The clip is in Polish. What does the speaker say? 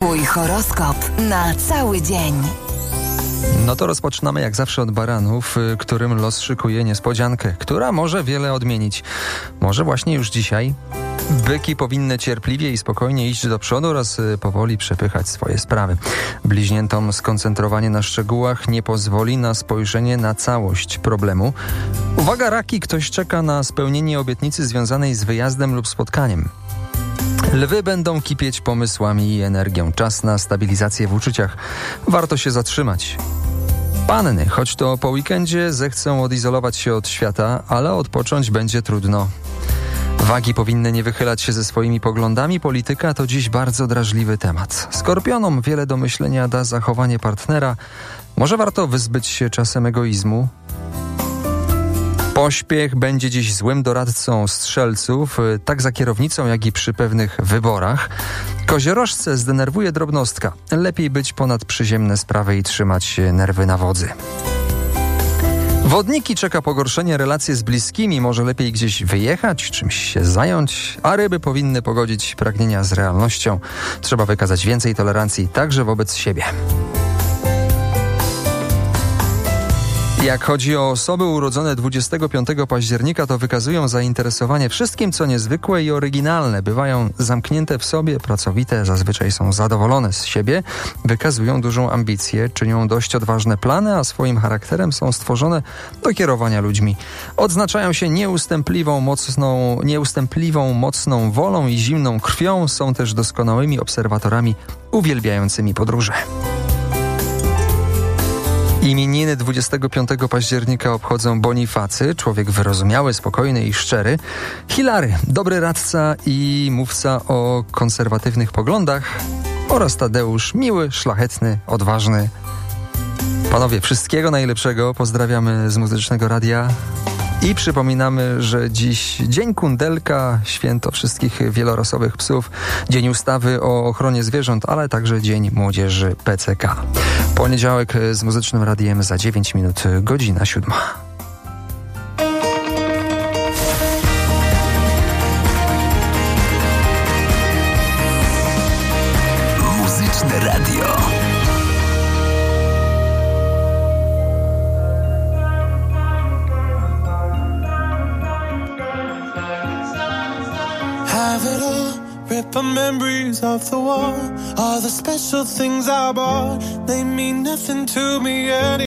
Twój horoskop na cały dzień. No to rozpoczynamy jak zawsze od baranów, którym los szykuje niespodziankę, która może wiele odmienić. Może właśnie już dzisiaj. Byki powinny cierpliwie i spokojnie iść do przodu oraz powoli przepychać swoje sprawy. Bliźniętom skoncentrowanie na szczegółach nie pozwoli na spojrzenie na całość problemu. Uwaga raki, ktoś czeka na spełnienie obietnicy związanej z wyjazdem lub spotkaniem. Lwy będą kipieć pomysłami i energią. Czas na stabilizację w uczuciach. Warto się zatrzymać. Panny, choć to po weekendzie, zechcą odizolować się od świata, ale odpocząć będzie trudno. Wagi powinny nie wychylać się ze swoimi poglądami. Polityka to dziś bardzo drażliwy temat. Skorpionom wiele do myślenia da zachowanie partnera. Może warto wyzbyć się czasem egoizmu. Pośpiech będzie dziś złym doradcą strzelców, tak za kierownicą, jak i przy pewnych wyborach. Koziorożce zdenerwuje drobnostka. Lepiej być ponad przyziemne sprawy i trzymać nerwy na wodzy. Wodniki czeka pogorszenie relacji z bliskimi, może lepiej gdzieś wyjechać, czymś się zająć, a ryby powinny pogodzić pragnienia z realnością. Trzeba wykazać więcej tolerancji także wobec siebie. Jak chodzi o osoby urodzone 25 października, to wykazują zainteresowanie wszystkim, co niezwykłe i oryginalne. Bywają zamknięte w sobie, pracowite, zazwyczaj są zadowolone z siebie, wykazują dużą ambicję, czynią dość odważne plany, a swoim charakterem są stworzone do kierowania ludźmi. Odznaczają się nieustępliwą, mocną wolą i zimną krwią, są też doskonałymi obserwatorami uwielbiającymi podróże. Imieniny 25 października obchodzą Bonifacy, człowiek wyrozumiały, spokojny i szczery. Hilary, dobry radca i mówca o konserwatywnych poglądach. Oraz Tadeusz, miły, szlachetny, odważny. Panowie, wszystkiego najlepszego. Pozdrawiamy z Muzycznego Radia. I przypominamy, że dziś Dzień Kundelka, święto wszystkich wielorasowych psów, Dzień ustawy o ochronie zwierząt, ale także Dzień Młodzieży PCK. Poniedziałek z Muzycznym Radiem za 9 minut, godzina 7. Muzyczne Radio. Have it all, rip the memories of the war. All the special things I bought, they mean nothing to me anymore.